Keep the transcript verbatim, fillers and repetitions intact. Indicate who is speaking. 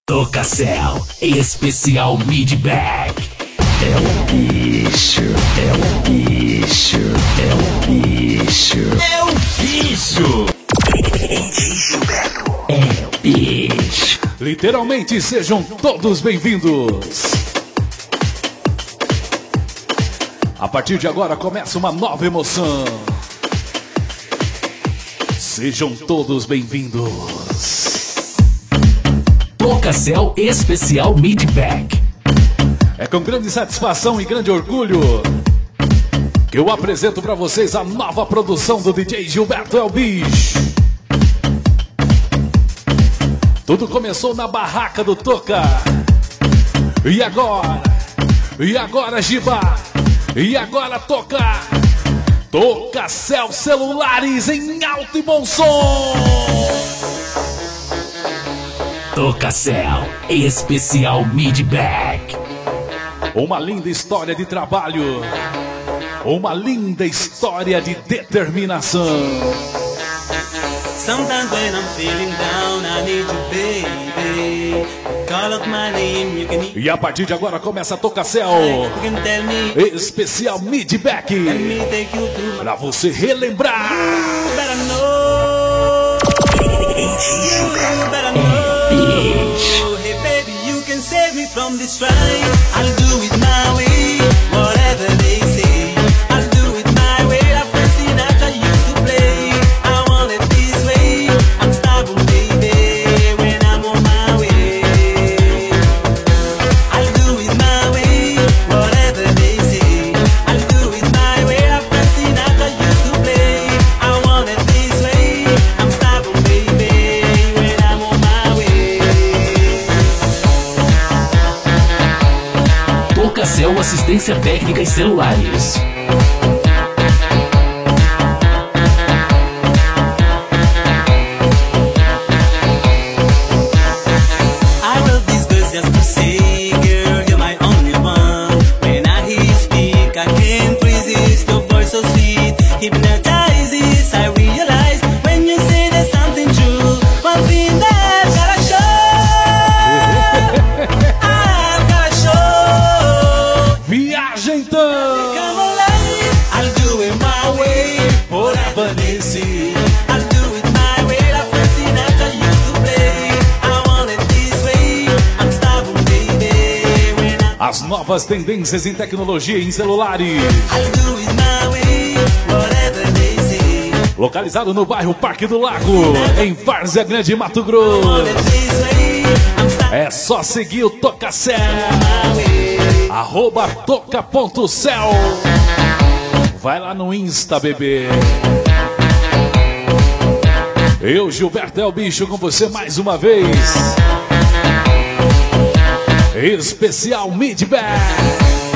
Speaker 1: Tocacel, especial Midback. É o bicho, é o bicho, é o bicho, é o bicho. É o bicho.
Speaker 2: Literalmente, sejam todos bem-vindos. A partir de agora começa uma nova emoção. Sejam todos bem-vindos.
Speaker 1: Tocacel especial Midback.
Speaker 2: É com grande satisfação e grande orgulho que eu apresento para vocês a nova produção do D J Gilberto El Bicho. Tudo começou na barraca do Toca. E agora? E agora, Giba? E agora, Toca? Tocacel celulares em alto e bom som.
Speaker 1: Tocacel especial Midback.
Speaker 2: Uma linda história de trabalho. Uma linda história de determinação.
Speaker 3: Sometimes when I'm feeling down, I need you, baby. Call up my name, you can...
Speaker 2: E a partir de agora começa a Tocacel
Speaker 3: You can tell me,
Speaker 2: especial Midback.
Speaker 3: let me take you through.
Speaker 2: Pra você relembrar.
Speaker 3: You better know. You better know. Hey baby, you can save me from this strife. I'll do it my way, whatever they say. I'll do it my way. That Frank Sinatra used to play. I want it this way. I'm stubborn, baby, when I'm on my way. I'll do it my way, whatever they say. I'll do it my way. That Frank Sinatra used to play. I want it this way. I'm stubborn, baby, when I'm on my way.
Speaker 1: Tocacel assistência técnica e celulares.
Speaker 3: I wrote these verses just to say, girl, you're my only one. When I hear you speak, I can't resist. Your voice so sweet, hypnotizes. I realize when you say there's something true. One thing that I've gotta show, I've gotta show.
Speaker 2: Viagem então.
Speaker 3: Come alive, I'll do it my way, whatever they say. I'll do it my way, that Frank Sinatra used to play. I want it this way, I'm stubborn, baby, when I...
Speaker 2: As novas tendências em tecnologia em celulares.
Speaker 3: I'll do it my way, whatever they say.
Speaker 2: Localizado no bairro Parque do Lago, em Várzea Grande, Mato
Speaker 3: Want
Speaker 2: Grosso.
Speaker 3: it this way, I'm stubborn,
Speaker 2: É só seguir o Tocacel.
Speaker 3: my way.
Speaker 2: Arroba toca.cel. Vai lá no Insta, bebê. Eu, Gilberto El Bicho, com você mais uma vez. Especial Midback.